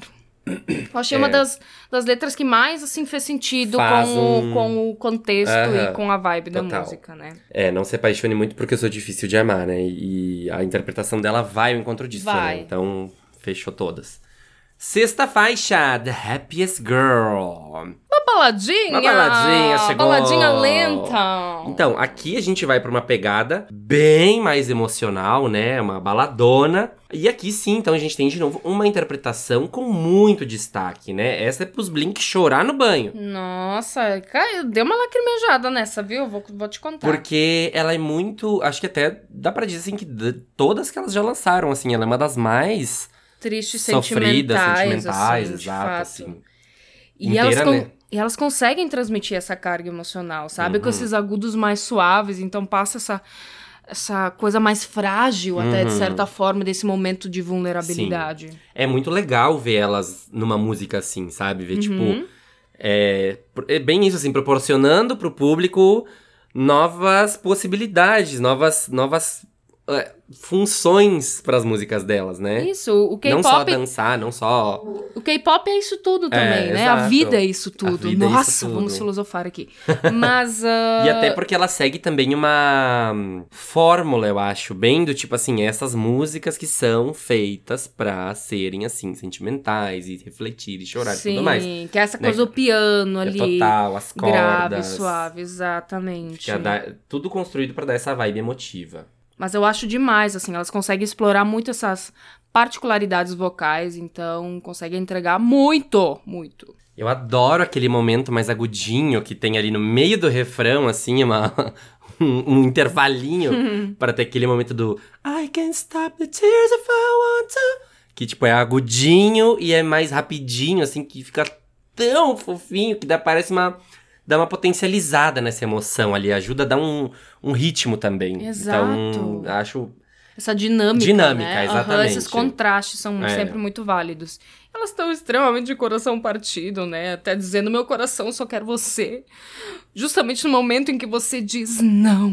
Eu achei É. uma das, das letras que mais, assim, fez sentido Faz com, um- o, com o contexto Aham, e com a vibe da total. música, né? É, não se apaixone muito porque eu sou difícil de amar, né? E a interpretação dela vai ao encontro disso, Vai. né? Então, fechou todas. Sexta faixa, The Happiest Girl. baladinha! Uma baladinha, chegou! Baladinha lenta! Então, aqui a gente vai pra uma pegada bem mais emocional, né? Uma baladona. E aqui sim, então a gente tem de novo uma interpretação com muito destaque, né? Essa é pros Blink chorar no banho. Nossa, cara, deu uma lacrimejada nessa, viu? Vou, vou te contar. Porque ela é muito... Acho que até dá pra dizer assim que de todas que elas já lançaram, assim, ela é uma das mais... Tristes, sofridas, sentimentais, sentimentais, assim, de exato, fato. assim. E, Inteira, elas con- né? e elas conseguem transmitir essa carga emocional, sabe? Uhum. Com esses agudos mais suaves, então passa essa, essa coisa mais frágil, até de Uhum. certa forma, desse momento de vulnerabilidade. É muito legal ver elas numa música assim, sabe? Ver, Uhum. tipo... É, é bem isso, assim, proporcionando pro público novas possibilidades, novas, novas é, funções pras músicas delas, né? Isso, o Não só K-pop... dançar, não só... O K-pop é isso tudo também, É, né? A exato. vida é isso tudo. A vida é isso Nossa, tudo. vamos filosofar aqui. Mas... ah, E até porque ela segue também uma hum, fórmula, eu acho, bem do tipo assim, essas músicas que são feitas pra serem, assim, sentimentais e refletir e chorar sim, e tudo mais. que é essa né? coisa do piano É ali. total, as cordas. Grave, suave, exatamente. Que é dar- tudo construído pra dar essa vibe emotiva. Mas eu acho demais, assim, elas conseguem explorar muito essas particularidades vocais, então conseguem entregar muito, muito. Eu adoro aquele momento mais agudinho que tem ali no meio do refrão, assim, uma, um, um intervalinho para ter aquele momento do I can't stop the tears if I want to. Que, tipo, é agudinho e é mais rapidinho, assim, que fica tão fofinho que dá, parece uma... Dá uma potencializada nessa emoção ali, ajuda a dar um, um ritmo também. Exato. Então, acho... Essa dinâmica, Dinâmica, né? Aham, exatamente. esses contrastes são É. sempre muito válidos. Elas estão extremamente de coração partido, né? Até dizendo, meu coração só quer você. Justamente no momento em que você diz não.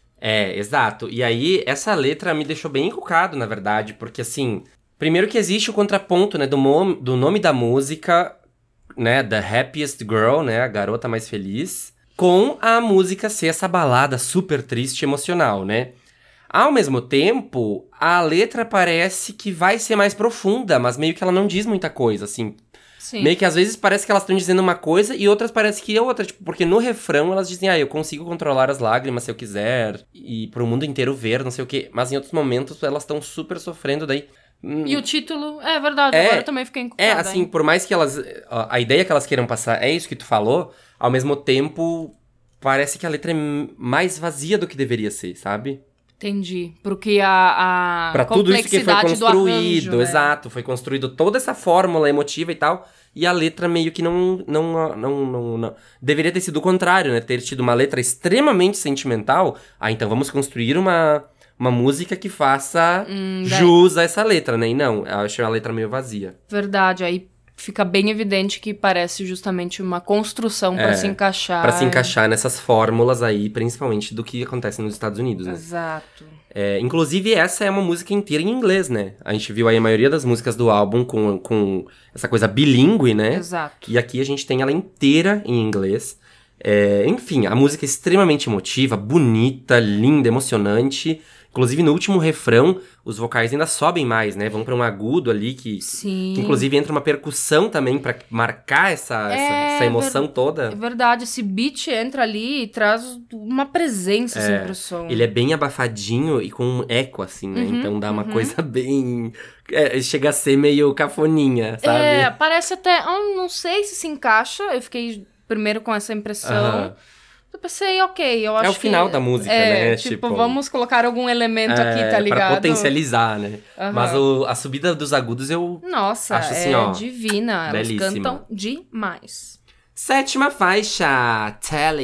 É, exato. E aí, essa letra me deixou bem encucado, na verdade, porque assim... Primeiro que existe o contraponto, né, do, mo- do nome da música, né, The Happiest Girl, né, a garota mais feliz, com a música ser essa balada super triste e emocional, né? Ao mesmo tempo, a letra parece que vai ser mais profunda, mas meio que ela não diz muita coisa, assim. Sim. Meio que às vezes parece que elas estão dizendo uma coisa e outras parece que é outra, tipo, porque no refrão elas dizem, ah, eu consigo controlar as lágrimas se eu quiser, e pro mundo inteiro ver, não sei o quê. Mas em outros momentos elas estão super sofrendo, daí... hum, E o título, é verdade, É, agora eu também fiquei encucada. É, assim, hein? por mais que elas... A a ideia que elas queiram passar é isso que tu falou, ao mesmo tempo, parece que a letra é mais vazia do que deveria ser, sabe? Entendi. Porque a, a Pra tudo isso que foi complexidade do construído, arranjo, né? exato. Foi construído toda essa fórmula emotiva e tal, e a letra meio que não... não, não, não, não. Deveria ter sido o contrário, né? Ter tido uma letra extremamente sentimental. Ah, então vamos construir uma... Uma música que faça Hum, daí- jus a essa letra, né? E não, eu achei a letra meio vazia. Verdade, aí fica bem evidente que parece justamente uma construção pra É, se encaixar. Pra se encaixar nessas fórmulas aí, principalmente do que acontece nos Estados Unidos, né? Exato. É, inclusive, essa é uma música inteira em inglês, né? A gente viu aí a maioria das músicas do álbum com, com essa coisa bilíngue, né? Exato. E aqui a gente tem ela inteira em inglês. É, enfim, a música é extremamente emotiva, bonita, linda, emocionante. Inclusive, no último refrão, os vocais ainda sobem mais, né? Vão pra um agudo ali que... Sim. que inclusive entra uma percussão também pra marcar essa, É essa, essa emoção ver- toda. É verdade, esse beat entra ali e traz uma presença assim, pro som. Ele é bem abafadinho e com um eco, assim, né? Uhum, então dá uma uhum. coisa bem... é, chega a ser meio cafoninha, sabe? É, parece até... Ah, não sei se se encaixa, eu fiquei primeiro com essa impressão. Aham. Eu pensei, ok, eu acho É o final que... da música, é, né? Tipo, Tipo, vamos colocar algum elemento É, aqui, tá ligado? Pra potencializar, né? Aham. Mas o- a subida dos agudos eu... Nossa, Acho assim, é ó, divina. Elas belíssima. cantam demais. Sétima faixa,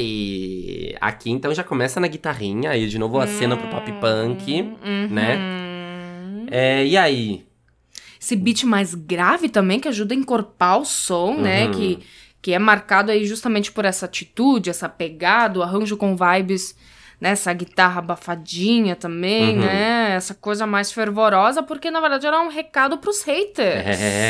Telly. Aqui, então, já começa na guitarrinha. Aí, de novo, a cena pro pop punk, Uhum. né? É, e aí? Esse beat mais grave também, que ajuda a encorpar o som, né? Uhum. Que, que é marcado aí justamente por essa atitude, essa pegada, o arranjo com vibes, né? Essa guitarra abafadinha também, Uhum. né? Essa coisa mais fervorosa, porque na verdade era um recado pros haters.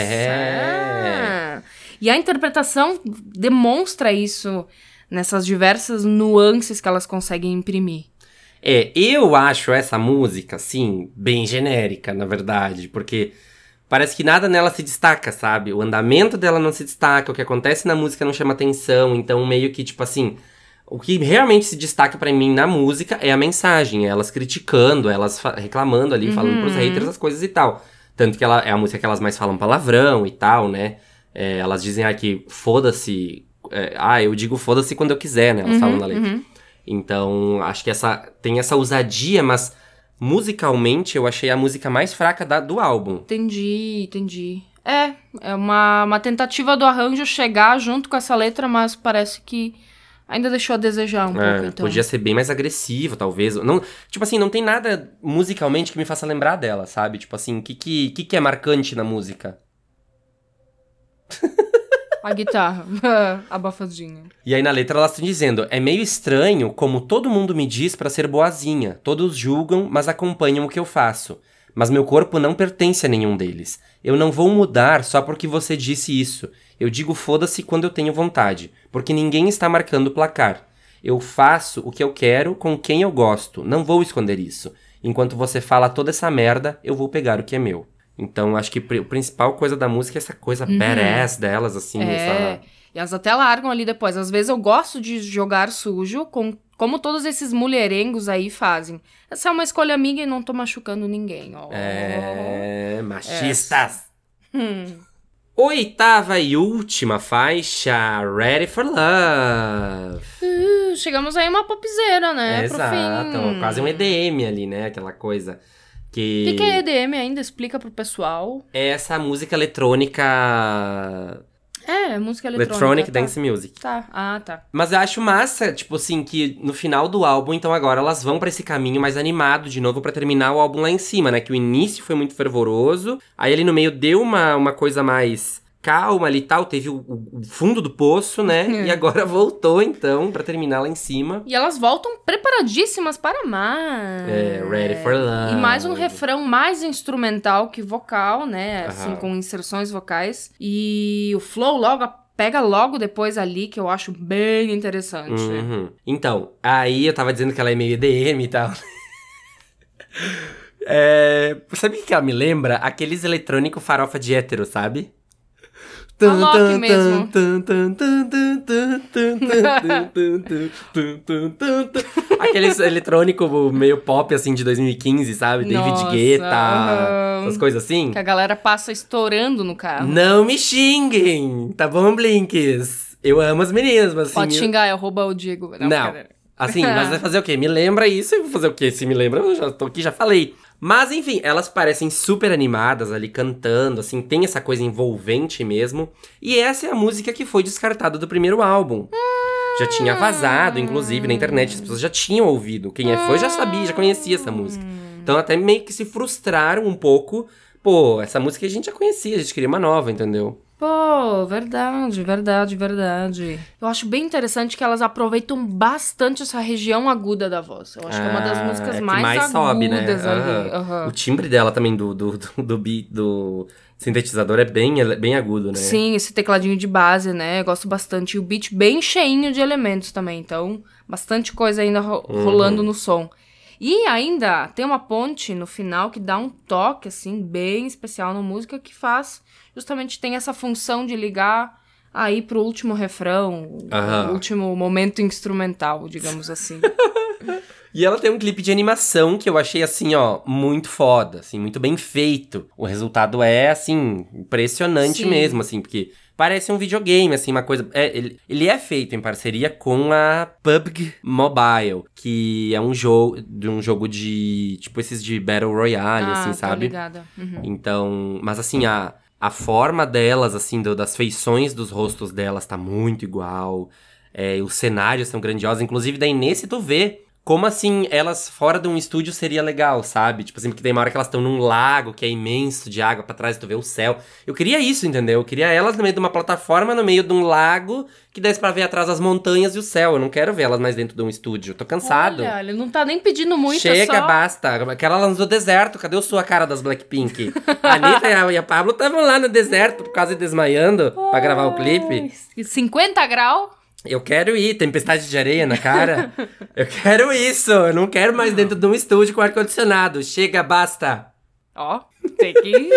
É. Ah. E a interpretação demonstra isso nessas diversas nuances que elas conseguem imprimir. É, eu acho essa música, assim, bem genérica, na verdade, porque Parece que nada nela se destaca, sabe? O andamento dela não se destaca, o que acontece na música não chama atenção. Então, meio que, tipo assim... O que realmente se destaca pra mim na música é a mensagem. É elas criticando, elas reclamando ali, uhum. falando pros haters as coisas e tal. Tanto que ela é a música que elas mais falam palavrão e tal, né? É, elas dizem ah, que foda-se... É, ah, eu digo foda-se quando eu quiser, né? Elas uhum, falam na letra. Uhum. Então, acho que essa tem essa ousadia, mas... Musicalmente, eu achei a música mais fraca da, do álbum. Entendi, entendi. É, é uma, uma tentativa do arranjo chegar junto com essa letra, mas parece que... Ainda deixou a desejar um é, pouco, então. Podia ser bem mais agressivo, talvez. Não, tipo assim, não tem nada musicalmente que me faça lembrar dela, sabe? Tipo assim, o que, que, que, que é marcante na música? A guitarra, abafadinha. E aí na letra elas estão dizendo: é meio estranho como todo mundo me diz pra ser boazinha. Todos julgam, mas acompanham o que eu faço. Mas meu corpo não pertence a nenhum deles. Eu não vou mudar só porque você disse isso. Eu digo foda-se quando eu tenho vontade, porque ninguém está marcando o placar. Eu faço o que eu quero com quem eu gosto, não vou esconder isso. Enquanto você fala toda essa merda, eu vou pegar o que é meu. Então, acho que a principal coisa da música é essa coisa uhum. badass delas, assim. É, essa... e elas até largam ali depois. Às vezes eu gosto de jogar sujo, com, como todos esses mulherengos aí fazem. Essa é uma escolha minha e não tô machucando ninguém. Oh. É, machistas! É. Hum. Oitava e última faixa, Ready for Love. Uh, chegamos aí uma popzeira, né? É, exato, quase um E D M ali, né? Aquela coisa que... O que, que é E D M ainda? Explica pro pessoal. É essa música eletrônica... É, música eletrônica. Electronic tá. Dance Music. Tá, ah, tá. Mas eu acho massa, tipo assim, que no final do álbum, então agora elas vão pra esse caminho mais animado de novo pra terminar o álbum lá em cima, né? Que o início foi muito fervoroso, aí ali no meio deu uma, uma coisa mais calma ali e tal, teve o, o fundo do poço, né? E agora voltou, então, pra terminar lá em cima. E elas voltam preparadíssimas para mais. É, Ready for Love. E mais um refrão mais instrumental que vocal, né? Assim, com inserções vocais. E o flow logo pega logo depois ali, que eu acho bem interessante. Uhum. Então, aí eu tava dizendo que ela é meio E D M e tal. é, sabe o que ela me lembra? Aqueles eletrônicos farofa de hétero, sabe? A Loki mesmo. Aqueles eletrônicos meio pop, assim, de dois mil e quinze, sabe? Nossa, David Guetta, uhum. essas coisas assim. Que a galera passa estourando no carro. Não me xinguem, tá bom, Blinks? Eu amo as meninas, mas assim... Pode xingar, eu roubo o Diego. Não, Não. assim, mas vai fazer o quê? Me lembra isso, eu vou fazer o quê? Se me lembra, eu já tô aqui, já falei. Mas, enfim, elas parecem super animadas ali, cantando, assim, tem essa coisa envolvente mesmo. E essa é a música que foi descartada do primeiro álbum. Já tinha vazado, inclusive, na internet, as pessoas já tinham ouvido. Quem é fã já sabia, já conhecia essa música. Então até meio que se frustraram um pouco. Pô, essa música a gente já conhecia, a gente queria uma nova, entendeu? Pô, verdade, verdade, verdade. Eu acho bem interessante que elas aproveitam bastante essa região aguda da voz. Eu acho ah, que é uma das músicas é mais, mais agudas sobe, né? ali. Uhum. Uhum. O timbre dela também, do, do, do, do, beat, do sintetizador, é bem, é bem agudo, né? Sim, esse tecladinho de base, né? Eu gosto bastante. E o beat bem cheinho de elementos também. Então, bastante coisa ainda ro- uhum. rolando no som. E ainda tem uma ponte no final que dá um toque, assim, bem especial na música, que faz... Justamente tem essa função de ligar aí pro último refrão, uhum. o último momento instrumental, digamos assim. E ela tem um clipe de animação que eu achei, assim, ó, muito foda, assim, muito bem feito. O resultado é, assim, impressionante Sim. mesmo, assim, porque... Parece um videogame, assim, uma coisa... É, ele, ele é feito em parceria com a P U B G Mobile, que é um jogo de um jogo de... Tipo, esses de Battle Royale, ah, assim, tô sabe? ligada. Uhum. Então... Mas, assim, a, a forma delas, assim, do, das feições dos rostos delas tá muito igual. É, os cenários são grandiosos. Inclusive, daí nesse tu vê... Como assim, elas fora de um estúdio seria legal, sabe? Tipo assim, porque tem uma hora que elas estão num lago que é imenso de água pra trás e tu vê o céu. Eu queria isso, entendeu? Eu queria elas no meio de uma plataforma, no meio de um lago, que desse pra ver atrás as montanhas e o céu. Eu não quero ver elas mais dentro de um estúdio. Eu tô cansado. Olha, ele não tá nem pedindo muito, Chega, é só... basta. Quero elas no deserto. Cadê o sua cara das Blackpink? A Anitta e a, e a Pablo estavam lá no deserto, por causa de desmaiando, oh, pra gravar o clipe. cinquenta graus? Eu quero ir, tempestade de areia na cara. Eu quero isso, eu não quero mais dentro de um estúdio com ar-condicionado. Chega, basta. Ó, tem que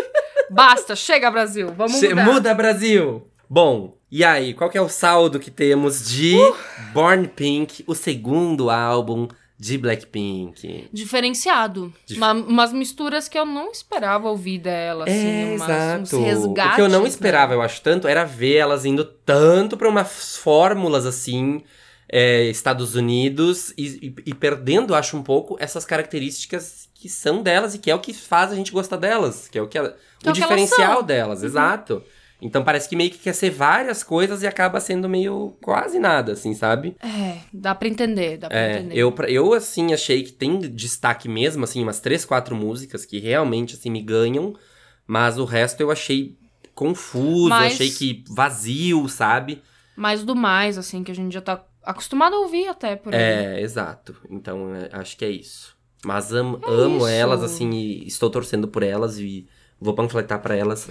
Basta, chega, Brasil. Vamos Che- mudar. Muda, Brasil! Bom, e aí, qual que é o saldo que temos de Uh! Born Pink, o segundo álbum de Blackpink? Diferenciado. Dif- Uma- umas misturas que eu não esperava ouvir dela, assim. É, umas, exato. Uns resgates, O que eu não esperava, né? eu acho, tanto, era ver elas indo tanto pra umas fórmulas, assim, é, Estados Unidos, e, e- e perdendo, acho, um pouco essas características que são delas e que é o que faz a gente gostar delas, que é o que ela- Que é o o que elas diferencial são. delas, exato. Então parece que meio que quer ser várias coisas e acaba sendo meio quase nada, assim, sabe? É, dá pra entender, dá pra É, entender. eu, pra- eu, assim, achei que tem destaque mesmo, assim, umas três, quatro músicas que realmente, assim, me ganham, mas o resto eu achei confuso, Mas- achei que vazio, sabe? Mais do mais, assim, que a gente já tá acostumado a ouvir até por aí. É, exato. Então, é, acho que é isso. Mas am- É amo isso. elas, assim, e estou torcendo por elas e vou panfletar pra elas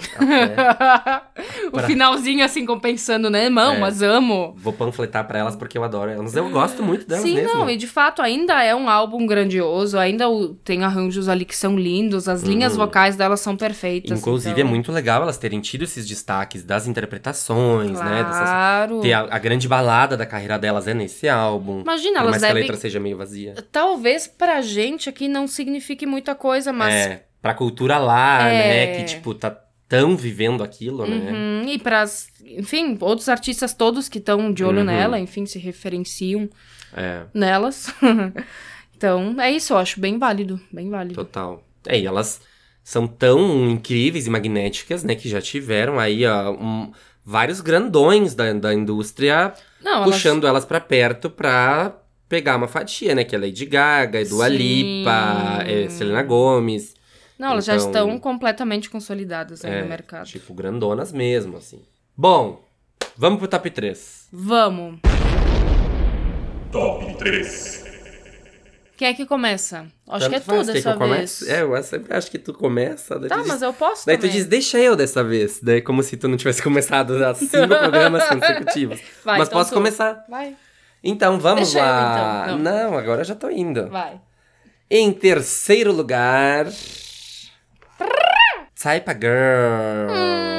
até... o Pra- finalzinho, assim, compensando, né? Não, É. mas amo. Vou panfletar pra elas porque eu adoro elas. Eu gosto muito delas Sim, mesmo. não, e de fato ainda é um álbum grandioso, ainda o- tem arranjos ali que são lindos, as linhas vocais delas são perfeitas. Inclusive, então... é muito legal elas terem tido esses destaques das interpretações, né? Dessas, Claro. ter a, a grande balada da carreira delas é nesse álbum. Imagina, Por elas mais que a devem... letra seja meio vazia. Talvez pra gente aqui não signifique muita coisa, mas... É, pra cultura lá, É. né? Que, tipo, tá tão vivendo aquilo, né? Uhum, e pras, enfim, outros artistas todos que estão de olho Uhum. nela, enfim, se referenciam É, nelas. Então, é isso, eu acho bem válido, bem válido. total. É, e elas são tão incríveis e magnéticas, né? Que já tiveram aí, ó, um- vários grandões da, da indústria Não, puxando elas pra perto pra pegar uma fatia, né? Que é Lady Gaga, Dua Sim. Lipa, é, Selena Gomez. Não, elas já Então- estão completamente consolidadas aí É, no mercado. tipo, grandonas mesmo, assim. Bom, vamos pro top três. Vamos. Top três. Quem é que começa? Acho Tanto que é faz, tu quer dessa que eu vez. comece? É, eu sempre acho que tu começa. Daí Tá, tu diz, mas eu posso daí tu também. diz, deixa eu dessa vez. Daí como se tu não tivesse começado há cinco programas consecutivos. Vai, mas então posso tu. começar. Vai, Então, vamos Deixa eu, lá. então. Não, agora eu já tô indo. vai. Em terceiro lugar... Type a Girl.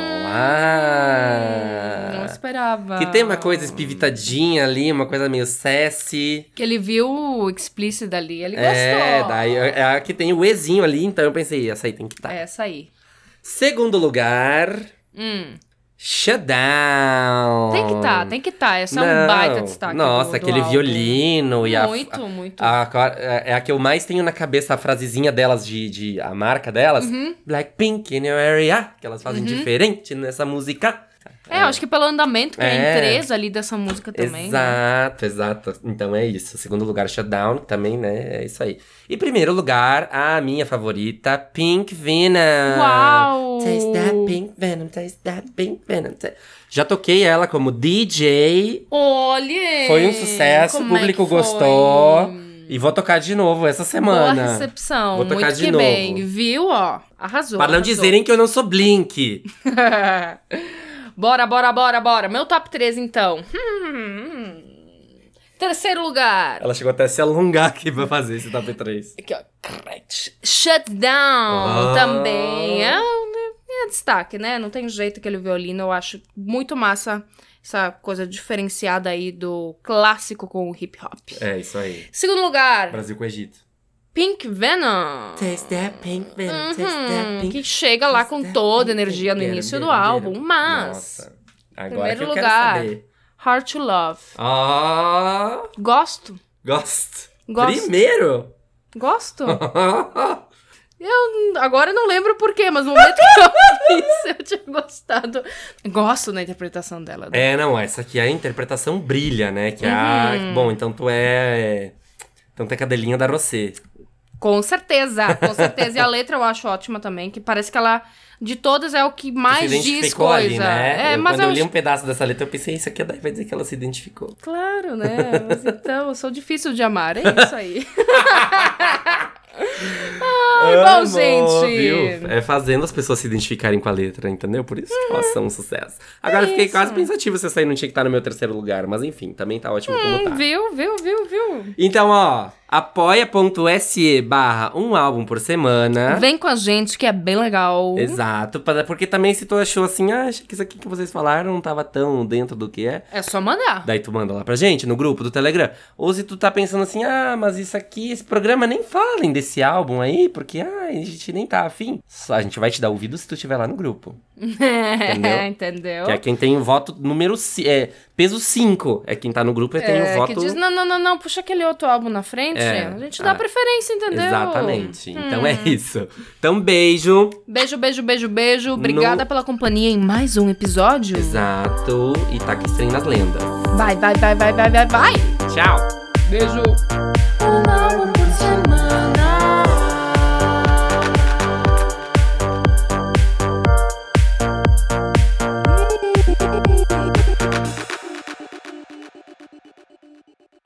Ah... Não esperava. Que tem uma coisa espivitadinha ali, uma coisa meio sassy. Que ele viu o explicit ali, ele É, gostou. daí é a que tem o Ezinho ali, então eu pensei, essa aí tem que estar. É essa aí. Segundo lugar, Hum. Shutdown. Tem que tá, tem que tá. Essa é um Não, baita destaque. Nossa, do- do aquele álbum. violino e a... Muito, muito. a- a- é a que eu mais tenho na cabeça, a frasezinha delas, de, de a marca delas. Uhum. Blackpink in your area, que elas fazem diferente nessa música. É, eu acho que pelo andamento que é, É. em três ali dessa música também. né? Exato, exato. Então é isso. Segundo lugar, Shutdown, também, né? É isso aí. E primeiro lugar, a minha favorita, Pink Venom. Uau! Taste that pink venom, taste that pink venom. ta- Já toquei ela como D J. Olha! Foi um sucesso, o como é público que foi? gostou. E vou tocar de novo essa semana. Boa recepção, Vou tocar muito de que novo. bem. Viu, ó? Arrasou. Para não arrasou. dizerem que eu não sou Blink. Bora, bora, bora, bora. Meu top três, então. Hum. Terceiro lugar. Ela chegou até a se alongar aqui pra fazer esse top três. Aqui, ó. Shutdown Ah. também. É, é destaque, né? Não tem jeito, aquele violino. Eu acho muito massa essa coisa diferenciada aí do clássico com o hip hop. É, isso aí. Segundo lugar, Brasil com Egito. Pink Venom. Taste that pink venom, taste that Uhum, pink que chega lá com toda a energia no início do álbum, mas Nossa, agora primeiro que eu lugar. quero saber. Hard to Love. Ah, Gosto. gosto. Gosto. Primeiro. Gosto. Eu agora não lembro por quê, mas no momento que eu fiz, eu tinha gostado. Gosto da interpretação dela. né? É, não, essa aqui a interpretação brilha, né? Que é Uhum. a... Bom, então tu é... Então tu é cadelinha da Rosé. Com certeza, com certeza. E a letra eu acho ótima também, que parece que ela, de todas, é o que Tu mais se diz identificou coisa. ali, né? É, eu, mas quando eu eu li um pedaço dessa letra, eu pensei, isso aqui daí vai dizer que ela se identificou. Claro, né? Mas então, eu sou difícil de amar, é isso aí. Ai, bom, gente. Viu? É fazendo as pessoas se identificarem com a letra, entendeu? Por isso que elas são um sucesso. Agora É eu fiquei isso. quase pensativo se essa aí não tinha que estar no meu terceiro lugar. Mas enfim, também tá ótimo como tá. Viu, viu, viu, viu? Então, ó, apoia.se barra um álbum por semana. Vem com a gente que é bem legal. Exato, pra- porque também se tu achou assim, ah, acho que isso aqui que vocês falaram não tava tão dentro do que é. É só mandar. Daí tu manda lá pra gente, no grupo do Telegram. Ou se tu tá pensando assim, ah, mas isso aqui, esse programa nem falem desse álbum aí, porque, ah, a gente nem tá afim. Só a gente vai te dar ouvido se tu estiver lá no grupo. Entendeu? Entendeu? Que é quem tem o voto número cinco, é, peso cinco. É quem tá no grupo e tem o É, voto... que diz, não, não, não, não, puxa aquele outro álbum na frente. É, A gente dá ah, preferência, entendeu? Exatamente. Então Hum. é isso. Então, beijo. Beijo, beijo, beijo, beijo. Obrigada No- pela companhia em mais um episódio. Exato. E tá aqui estranho nas lendas. Vai, vai, vai, vai, vai, vai, vai. Tchau. Beijo. Um álbum